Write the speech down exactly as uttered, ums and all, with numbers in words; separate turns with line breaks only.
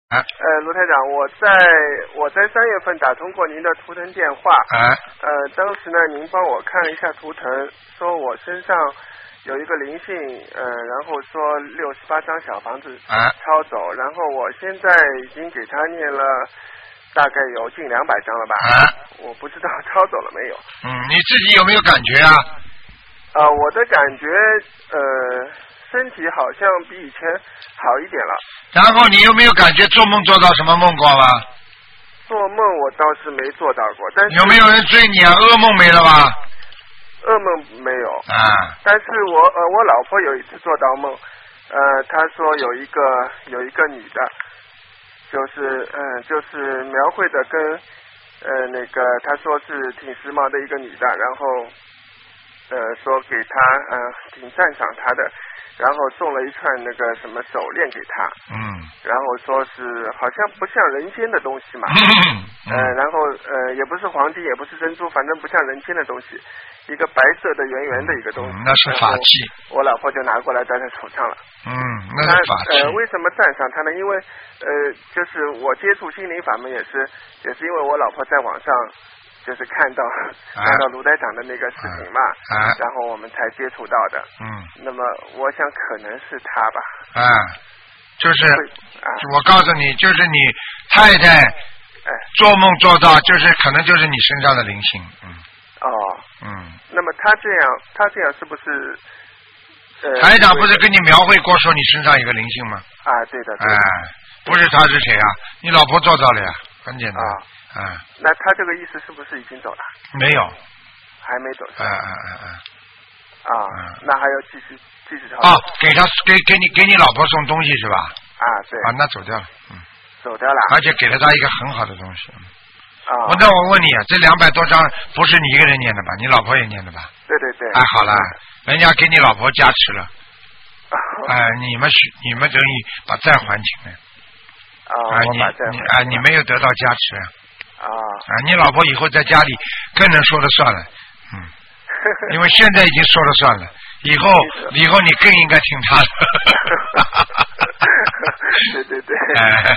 啊。
呃，卢台长，我在我在三月份打通过您的图腾电话。
啊。
呃，当时呢，您帮我看了一下图腾，说我身上有一个灵性，呃，然后说六十八张小房子抄走，
啊、
然后我现在已经给他念了大概有近两百张了吧？
啊，
我不知道抄走了没有。
嗯，你自己有没有感觉啊？
啊、呃，我的感觉，呃，身体好像比以前好一点了。
然后你有没有感觉做梦做到什么梦过吗？
做梦我倒是没做到过，但是
有没有人追你啊？噩梦没了吧？
噩梦没有
啊，
但是我呃我老婆有一次做到梦，呃她说有一个有一个女的，就是嗯、呃、就是描绘的跟呃那个她说是挺时髦的一个女的，然后呃说给她呃挺赞赏她的，然后送了一串那个什么手链给她，
嗯，
然后说是好像不像人间的东西嘛，
嗯、
呃然后呃也不是黄金也不是珍珠，反正不像人间的东西。一个白色的圆圆的一个东西、
嗯，那是法器。
我老婆就拿过来戴在手上了。
嗯，那是法器。
呃，为什么赞赏他呢？因为呃，就是我接触心灵法门也是，也是因为我老婆在网上就是看到、啊、看到卢台长的那个视频嘛，
啊，
然后我们才接触到的。
嗯。
那么我想可能是他吧。
啊，就是，啊、我告诉你，就是你太太，哎，做梦做到，就是可能就是你身上的灵性，嗯。
哦，
嗯，
那么他这样，他这样是不是？呃，
台长不是跟你描绘过说你身上有个灵性吗？
啊，对的。对的
哎，不是他是谁啊？你老婆做到了呀，很简单。
啊。
啊。
那他这个意思是不是已经走了？
没有。
还没走。
嗯嗯嗯嗯。
啊，嗯、那还要继续继续操
作。啊，给他给给你给你老婆送东西是吧？
啊，对。
啊，那走掉了，嗯。
走掉了。
而且给了他一个很好的东西。
啊，
我那我问你啊，这两百多张不是你一个人念的吧？你老婆也念的吧？
对对对。
哎，好了，人家给你老婆加持了，哎、呃，你们你们等于把债还清了。
啊，
你你啊，你没有得到加持呀。
啊。
啊，你老婆以后在家里更能说了算了，嗯，因为现在已经说了算了，以后以后你更应该听她的。
对对对。
哎。